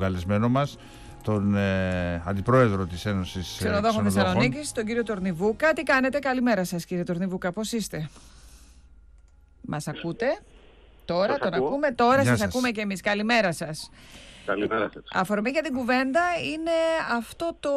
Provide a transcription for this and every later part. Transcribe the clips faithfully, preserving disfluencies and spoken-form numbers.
καλεσμένο μας, τον ε, Αντιπρόεδρο της Ένωσης Ξενοδόχων Θεσσαλονίκης, τον κύριο Τορνιβούκα. Τι κάνετε? Καλημέρα σας, κύριε Τορνιβούκα, πώς είστε? Μας ακούτε? Τώρα σας τον ακούω. ακούμε, τώρα Γεια σας, σας. ακούμε και εμείς. Καλημέρα σας. Καλημέρα σας. Αφορμή για την κουβέντα είναι αυτό το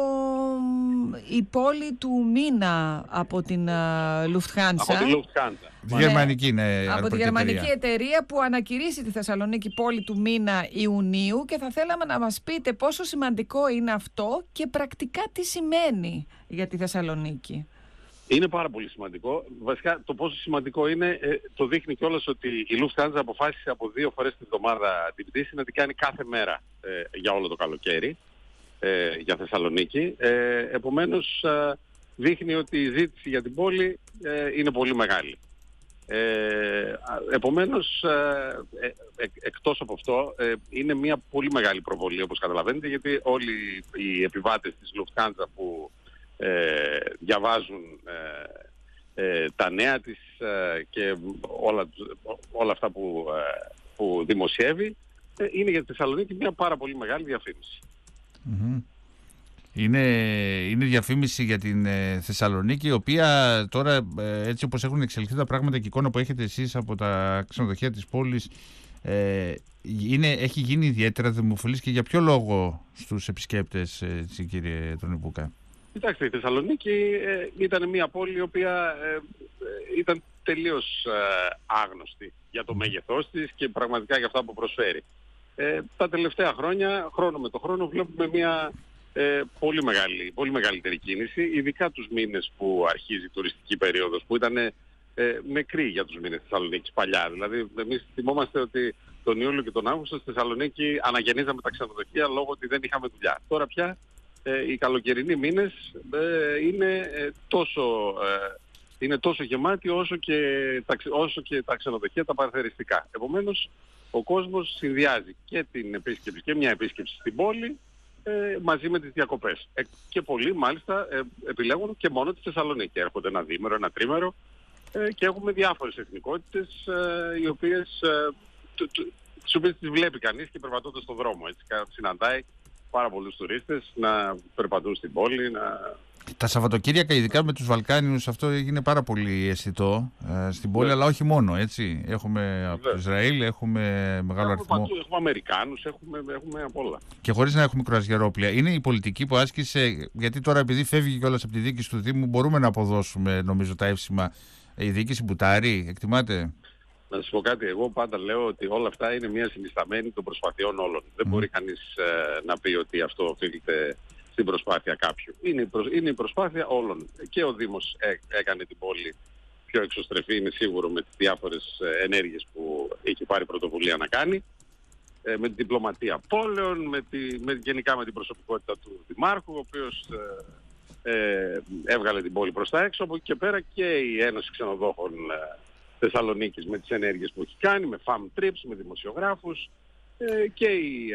η πόλη του μήνα από την Lufthansa. Από τη Lufthansa. Τη γερμανική, ναι, Από τη γερμανική εταιρεία. εταιρεία που ανακηρύσσει τη Θεσσαλονίκη πόλη του μήνα Ιουνίου, και θα θέλαμε να μας πείτε πόσο σημαντικό είναι αυτό και πρακτικά τι σημαίνει για τη Θεσσαλονίκη. Είναι πάρα πολύ σημαντικό. Βασικά το πόσο σημαντικό είναι ε, το δείχνει κιόλας ότι η Lufthansa αποφάσισε από δύο φορές την εβδομάδα την πτήση να την κάνει κάθε μέρα ε, για όλο το καλοκαίρι ε, για Θεσσαλονίκη. Ε, επομένως ε, δείχνει ότι η ζήτηση για την πόλη ε, είναι πολύ μεγάλη. Ε, επομένως ε, ε, ε, εκτός από αυτό ε, είναι μια πολύ μεγάλη προβολή, όπως καταλαβαίνετε, γιατί όλοι οι επιβάτες της Lufthansa που Ε, διαβάζουν ε, ε, τα νέα της ε, και όλα, όλα αυτά που, ε, που δημοσιεύει, ε, είναι για τη Θεσσαλονίκη μια πάρα πολύ μεγάλη διαφήμιση. Mm-hmm. Είναι, είναι διαφήμιση για την ε, Θεσσαλονίκη, η οποία τώρα ε, έτσι όπως έχουν εξελιχθεί τα πράγματα και η εικόνα που έχετε εσείς από τα ξενοδοχεία της πόλης ε, είναι, έχει γίνει ιδιαίτερα δημοφιλής. Και για ποιο λόγο στους επισκέπτες, έτσι, κύριε Τορνιβούκα? Κοιτάξτε, η Θεσσαλονίκη ε, ήταν μια πόλη η οποία ε, ε, ήταν τελείως ε, άγνωστη για το μέγεθός της και πραγματικά για αυτά που προσφέρει. Ε, τα τελευταία χρόνια, χρόνο με το χρόνο, βλέπουμε μια ε, πολύ, μεγάλη, πολύ μεγαλύτερη κίνηση, ειδικά τους μήνες που αρχίζει η τουριστική περίοδος, που ήταν ε, νεκρή για τους μήνες της Θεσσαλονίκης παλιά. Δηλαδή, εμείς θυμόμαστε ότι τον Ιούλιο και τον Αύγουστο στη Θεσσαλονίκη αναγεννίζαμε τα ξενοδοχεία λόγω ότι δεν είχαμε δουλειά. Τώρα πια Ε, οι καλοκαιρινοί μήνες ε, είναι, ε, τόσο, ε, είναι τόσο γεμάτοι όσο και, τα, όσο και τα ξενοδοχεία τα παραθεριστικά. Επομένως, ο κόσμος συνδυάζει και την επίσκεψη και μια επίσκεψη στην πόλη ε, μαζί με τις διακοπές. Ε, και πολλοί μάλιστα ε, επιλέγουν και μόνο τη Θεσσαλονίκη. Έρχονται ένα διήμερο, ένα τρίμερο ε, και έχουμε διάφορες εθνικότητες ε, οι οποίες, ε, τις οποίες τις βλέπει κανείς και περπατώντας στον δρόμο. Έτσι, συναντάει πάρα πολλούς τουρίστες να περπατούν στην πόλη. Να... Τα Σαββατοκύριακα, ειδικά με τους Βαλκάνιους, αυτό έγινε πάρα πολύ αισθητό ε, στην πόλη, yeah. αλλά όχι μόνο, έτσι. Έχουμε yeah. από το Ισραήλ, έχουμε μεγάλο έχουμε αριθμό. Παντού, έχουμε Αμερικάνους, έχουμε, έχουμε από όλα. Και χωρίς να έχουμε κρουαζιερόπλια. Είναι η πολιτική που άσκησε, γιατί τώρα επειδή φεύγει κιόλας από τη διοίκηση του Δήμου, μπορούμε να αποδώσουμε, νομίζω, τα εύσημα. Η διοίκηση μπουτάρει, εκτιμάτε? Να σας πω κάτι, εγώ πάντα λέω ότι όλα αυτά είναι μια συνισταμένη των προσπαθειών όλων. Mm. Δεν μπορεί κανείς ε, να πει ότι αυτό οφείλεται στην προσπάθεια κάποιου. Είναι η, προ, είναι η προσπάθεια όλων. Και ο Δήμος έ, έκανε την πόλη πιο εξωστρεφή, είναι σίγουρο, με τις διάφορες ε, ενέργειες που έχει πάρει πρωτοβουλία να κάνει. Ε, με την διπλωματία πόλεων, με τη, με, γενικά με την προσωπικότητα του Δημάρχου, ο οποίος ε, ε, έβγαλε την πόλη προς τα έξω. Από εκεί και πέρα και η Ένωση Ξενοδόχων ε, Θεσσαλονίκης με τις ενέργειες που έχει κάνει, με farm trips, με δημοσιογράφους ε, και η,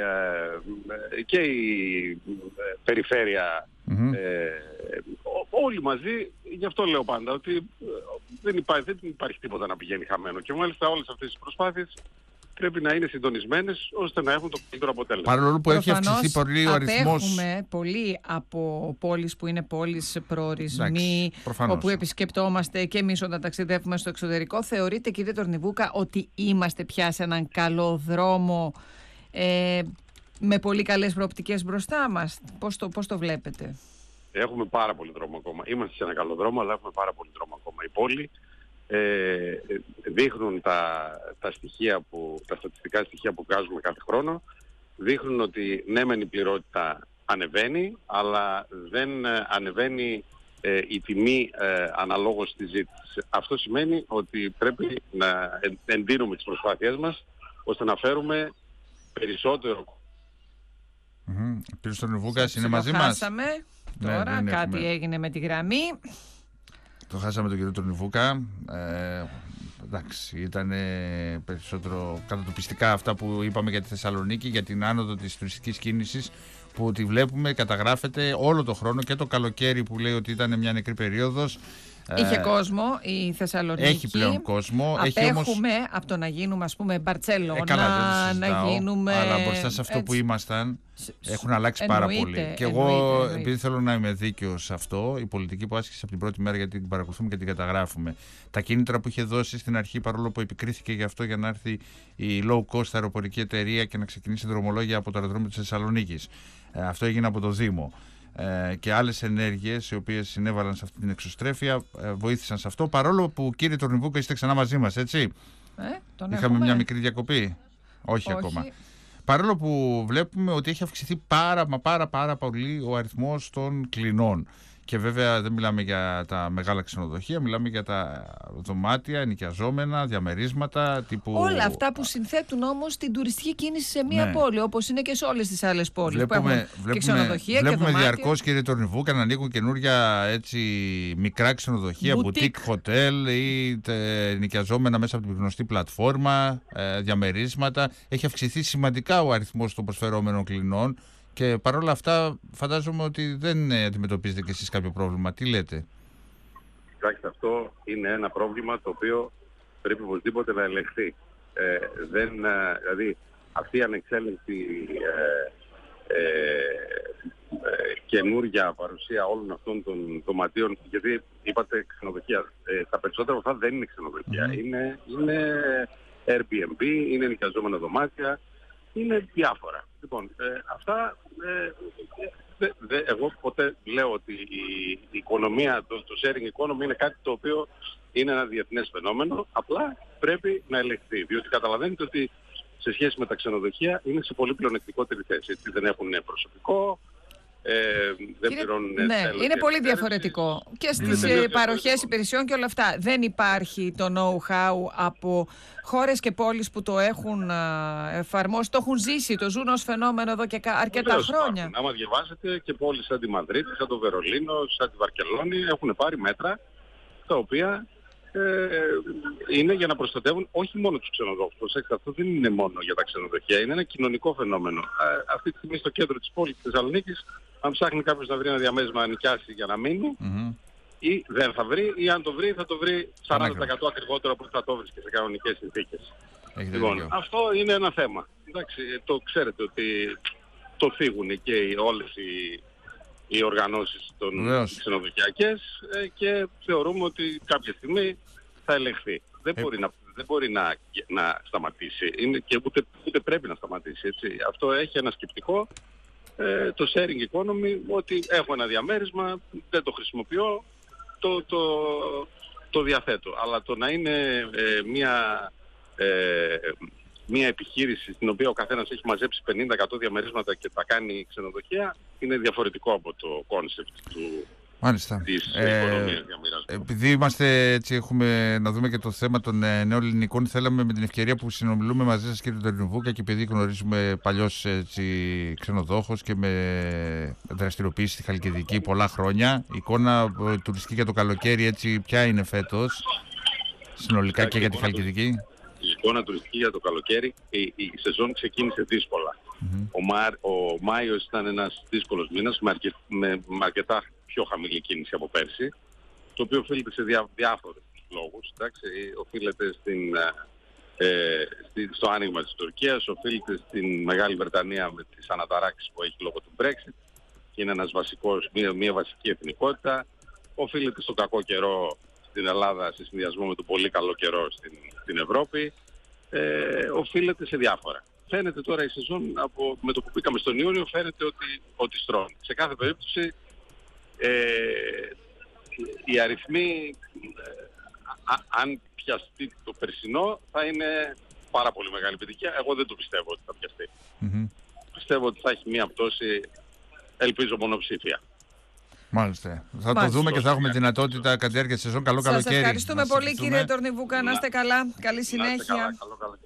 ε, και η ε, περιφέρεια mm-hmm. ε, ό, όλοι μαζί. Γι' αυτό λέω πάντα ότι ε, δεν, υπάρχει, δεν υπάρχει τίποτα να πηγαίνει χαμένο και μάλιστα όλες αυτές τις προσπάθειες πρέπει να είναι συντονισμένες ώστε να έχουν το καλύτερο αποτέλεσμα. Παρόλο που έχει αυξηθεί πολύ ο αριθμός. Απέχουμε πολύ από πόλεις που είναι πόλεις προορισμοί, όπου επισκεπτόμαστε και εμείς όταν ταξιδεύουμε στο εξωτερικό. Θεωρείτε, κύριε Τορνιβούκα, ότι είμαστε πια σε έναν καλό δρόμο ε, με πολύ καλές προοπτικές μπροστά μας? Πώς το, πώς το βλέπετε? Έχουμε πάρα πολύ δρόμο ακόμα. Είμαστε σε έναν καλό δρόμο, αλλά έχουμε πάρα πολύ δρόμο ακόμα. Η πόλη Ε, δείχνουν τα, τα, στοιχεία που, τα στατιστικά στοιχεία που βγάζουμε κάθε χρόνο, δείχνουν ότι ναι μεν η πληρότητα ανεβαίνει, αλλά δεν ε, ανεβαίνει ε, η τιμή ε, αναλόγως στη ζήτηση. Αυτό σημαίνει ότι πρέπει να εντείνουμε τις προσπάθειές μας ώστε να φέρουμε περισσότερο. Mm-hmm. Κύριε Τορνιβούκας, είναι μαζί μας? Χάσαμε τώρα, ναι, κάτι έχουμε... έγινε με τη γραμμή. Το χάσαμε τον κύριο Τορνιβούκα. Ε, εντάξει, ήταν περισσότερο κατατοπιστικά αυτά που είπαμε για τη Θεσσαλονίκη, για την άνοδο της τουριστικής κίνησης που τη βλέπουμε, καταγράφεται όλο το χρόνο, και το καλοκαίρι που λέει ότι ήταν μια νεκρή περίοδος. Είχε ε, κόσμο η Θεσσαλονίκη. Έχει πλέον κόσμο. Απέχουμε έχει όμως... από το να γίνουμε, ας πούμε, Μπαρτσελώνα, ε, καλά, να γίνουμε... Αλλά μπροστά σε αυτό έτσι που ήμασταν έχουν αλλάξει εννοείται, πάρα πολύ. Και εγώ, εννοείται, εννοείται. επειδή θέλω να είμαι δίκαιος σε αυτό, η πολιτική που άσκησε από την πρώτη μέρα, γιατί την παρακολουθούμε και την καταγράφουμε, τα κίνητρα που είχε δώσει στην αρχή, παρόλο που επικρίθηκε γι' αυτό για να έρθει η low cost αεροπορική εταιρεία και να ξεκινήσει δρομολόγια από το αεροδρόμιο της Θεσσαλονίκης. Ε, αυτό έγινε από το Δήμο. Ε, και άλλες ενέργειες οι οποίες συνέβαλαν σε αυτή την εξωστρέφεια ε, βοήθησαν σε αυτό, παρόλο που, κύριε Τορνιβούκα, είστε ξανά μαζί μας, έτσι? Ε, τον Είχαμε έχουμε. μια μικρή διακοπή. Όχι, Όχι ακόμα. Παρόλο που βλέπουμε ότι έχει αυξηθεί πάρα μα πάρα πάρα πολύ ο αριθμός των κλινών. Και βέβαια δεν μιλάμε για τα μεγάλα ξενοδοχεία, μιλάμε για τα δωμάτια, ενοικιαζόμενα, διαμερίσματα τύπου... Όλα αυτά που συνθέτουν όμως την τουριστική κίνηση σε μία ναι. πόλη, όπως είναι και σε όλες τις άλλες πόλεις βλέπουμε, που έχουν βλέπουμε, και ξενοδοχεία βλέπουμε και δωμάτια. Διαρκώς, κύριε Τορνιβούκα, να ανοίγουν καινούργια έτσι, μικρά ξενοδοχεία, boutique hotel ή ενοικιαζόμενα μέσα από την γνωστή πλατφόρμα, ε, διαμερίσματα. Έχει αυξηθεί σημαντικά ο αριθμός των προσφερόμενων κλινών. Και παρόλα αυτά φαντάζομαι ότι δεν αντιμετωπίζετε κι εσείς κάποιο πρόβλημα. Τι λέτε? Κοιτάξτε, αυτό είναι ένα πρόβλημα το οποίο πρέπει οπωσδήποτε να ελεγχθεί. Ε, δεν, δηλαδή αυτή η ανεξέλεγκτη ε, ε, ε, καινούργια παρουσία όλων αυτών των δωματίων, γιατί είπατε ξενοδοχεία, ε, τα περισσότερα από αυτά δεν είναι ξενοδοχεία. Mm-hmm. Είναι, είναι Airbnb, είναι ενοικιαζόμενα δωμάτια, είναι διάφορα. Λοιπόν, ε, αυτά, ε, δε, δε, εγώ ποτέ λέω ότι η, η οικονομία, το, το sharing economy είναι κάτι το οποίο είναι ένα διεθνές φαινόμενο, απλά πρέπει να ελεγχθεί, διότι καταλαβαίνετε ότι σε σχέση με τα ξενοδοχεία είναι σε πολύ πλεονεκτικότερη θέση, έτσι, δεν έχουν προσωπικό, ε, δεν Κύριε, πληρώνουν... Ναι, είναι πολύ διαφορετικό και στις ε, παροχές υπηρεσιών και όλα αυτά. Δεν υπάρχει το know-how από χώρες και πόλεις που το έχουν α, εφαρμόσει, το έχουν ζήσει, το ζουν ως φαινόμενο εδώ και αρκετά Βεβαίως χρόνια. Υπάρχουν. Άμα διαβάσετε και πόλεις σαν τη Μαδρίτη, σαν το Βερολίνο, σαν τη Βαρκελόνη, έχουν πάρει μέτρα τα οποία ε, είναι για να προστατεύουν όχι μόνο τους ξενοδόχους. Προσέξτε, αυτό δεν είναι μόνο για τα ξενοδοχεία, είναι ένα κοινωνικό φαινόμενο. Ε, αυτή τη στιγμή στο κέντρο της πόλης της Θεσσαλονίκης, αν ψάχνει κάποιος να βρει ένα διαμέρισμα να νοικιάσει για να μείνει, mm-hmm. ή δεν θα βρει, ή αν το βρει θα το βρει σαράντα τοις εκατό ακριβότερο από ό,τι θα το βρει και σε κανονικές συνθήκες. Λοιπόν, αυτό είναι ένα θέμα. Εντάξει, το ξέρετε ότι το θίγουν και οι, όλες οι, οι οργανώσεις των ξενοδοχειακές ε, και θεωρούμε ότι κάποια στιγμή θα ελεγχθεί. Δεν ε... μπορεί, να, δεν μπορεί να, να σταματήσει είναι και ούτε, ούτε πρέπει να σταματήσει. Έτσι. Αυτό έχει ένα σκεπτικό. Ε, το sharing economy, ότι έχω ένα διαμέρισμα, δεν το χρησιμοποιώ, το, το, το διαθέτω. Αλλά το να είναι ε, μια, ε, μια επιχείρηση στην οποία ο καθένας έχει μαζέψει πενήντα εκατό διαμερίσματα και τα κάνει ξενοδοχεία είναι διαφορετικό από το concept του... Μάλιστα. Ε, επειδή είμαστε έτσι, έχουμε να δούμε και το θέμα των ε, νέων ελληνικών, θέλαμε με την ευκαιρία που συνομιλούμε μαζί σας, κύριε Τορνιβούκα, και επειδή γνωρίζουμε παλιός έτσι, ξενοδόχος και με δραστηριοποίηση στη Χαλκιδική πολλά χρόνια, η εικόνα ε, τουριστική για το καλοκαίρι, έτσι, ποια είναι φέτος, συνολικά και, και για τη Χαλκιδική? Η εικόνα τουριστική για το καλοκαίρι, η, η σεζόν ξεκίνησε δύσκολα. Mm-hmm. Ο, Μάρ, ο Μάιος ήταν ένας δύσκολος μήνας με, αρκε, με, με αρκετά πιο χαμηλή κίνηση από πέρσι, το οποίο οφείλεται σε διά, διάφορους λόγους. Εντάξει, οφείλεται στην, ε, στη, στο άνοιγμα της Τουρκίας, οφείλεται στην Μεγάλη Βρετανία με τις αναταράξεις που έχει λόγω του Brexit, και είναι ένας βασικός, μια, μια βασική εθνικότητα, οφείλεται στο κακό καιρό στην Ελλάδα σε συνδυασμό με τον πολύ καλό καιρό στην, στην Ευρώπη, ε, οφείλεται σε διάφορα. Φαίνεται τώρα η σεζόν, από, με το που πήγαμε στον Ιούνιο, φαίνεται ότι, ότι στρώνει. Σε κάθε περίπτωση, Ε, οι αριθμοί, ε, α, αν πιαστεί το περσινό, θα είναι πάρα πολύ μεγάλη επιτυχία. Εγώ δεν το πιστεύω ότι θα πιαστεί. Mm-hmm. Πιστεύω ότι θα έχει μία πτώση, ελπίζω μονοψήφια. Μάλιστα. Θα Μάλιστα. το δούμε και θα έχουμε δυνατότητα κατά τη διάρκεια της σεζόν. Καλό Σας καλοκαίρι. Ευχαριστούμε πολύ, κύριε Τορνιβούκα. Να είστε καλά. Καλή συνέχεια. Να είστε καλά. Καλό καλοκαίρι.